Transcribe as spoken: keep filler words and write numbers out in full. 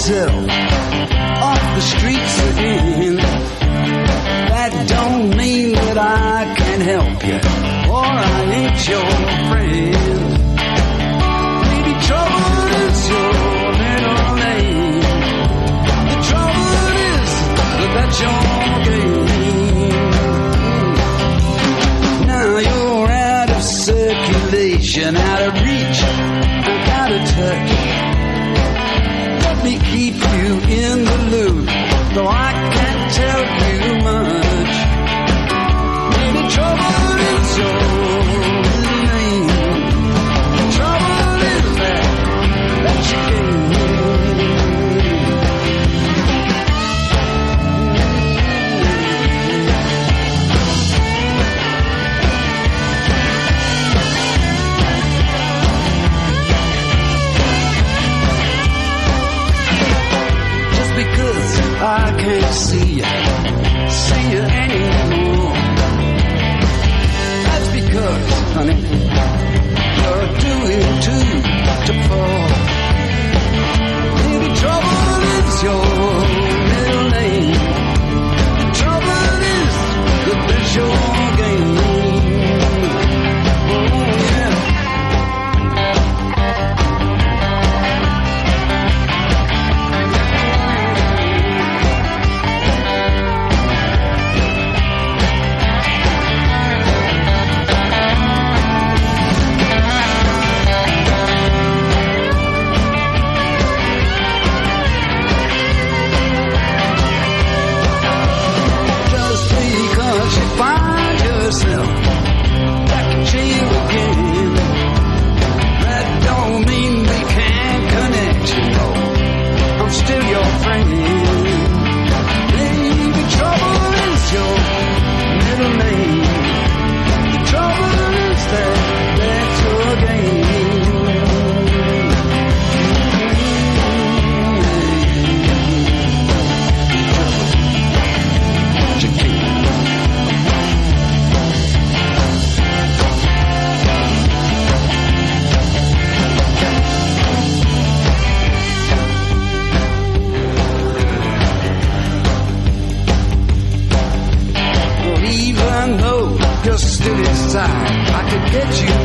yourself off the streets again. That don't mean that I can help you, or I ain't your friend. Maybe trouble is your middle name. The trouble is that that's your game. Now you're out of circulation, out of reach, out of touch. Let me keep you in the loop, though I can't tell you much. Maybe trouble is your name. Trouble is that, that's your game. I can't see you, see you anymore. That's because, honey, you're doing too to fall. Maybe trouble is your middle name. Trouble is that that's your game. Oh, yeah. Find yourself back in jail again. That don't mean we can't connect, you know. I'm still your friend. Maybe trouble is your middle name. The trouble is that that's your game. You're still inside. I could get you